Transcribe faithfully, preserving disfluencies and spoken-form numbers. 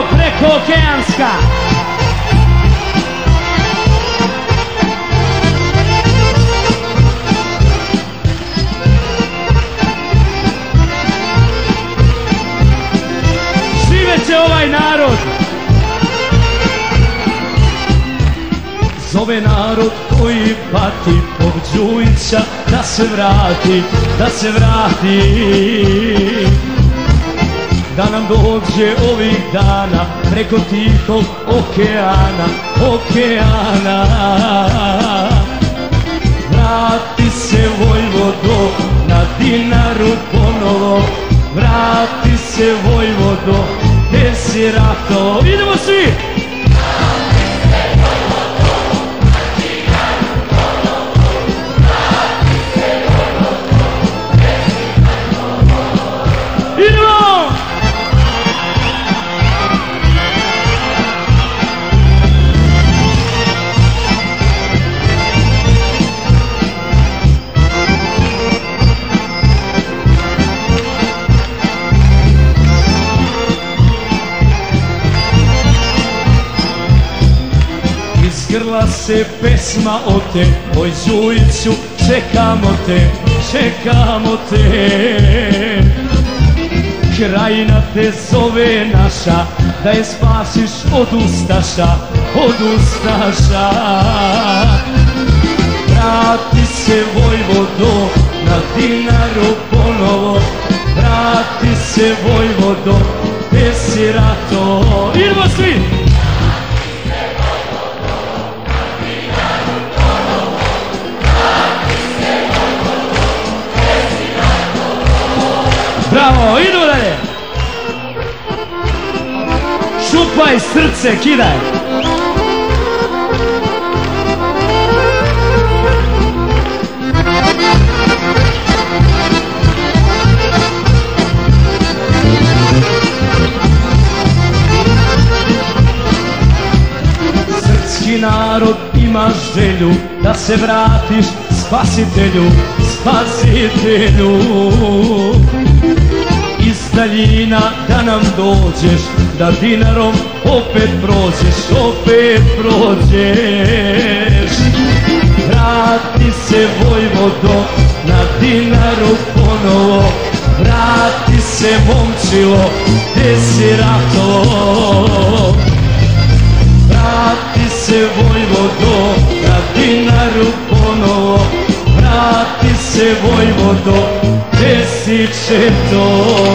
preko okeanska. Živeće ovaj narod. Zove narod koji pati pod Đujića da se vrati, da se vrati, da nam dođe ovih dana preko tihog okeana, okeana. Vrati se Vojvodo na Dinaru ponovo, vrati se Vojvodo, gde si rato. Idemo svi! Grla se pesma o te, oj Đujiću, čekamo te, čekamo te. Krajina te zove naša, da je spasiš od ustaša, od ustaša. Vrati se Vojvodo na Dinaru ponovo, vrati se Vojvodo, gde si rato. Idemo svi! Bravo, idu dalje! Šupaj srce, kidaj! Srpski narod ima želju da se vratiš spasitelju, spasitelju. Iz daljina da nam dođeš, da Dinarom opet prođeš, opet prođeš. Vrati se Vojvodo na Dinaru ponovo, vrati se momčilo, gde si rato. Vrati se Vojvodo na Dinaru ponovo, vrati se Vojvodo, gde si četo.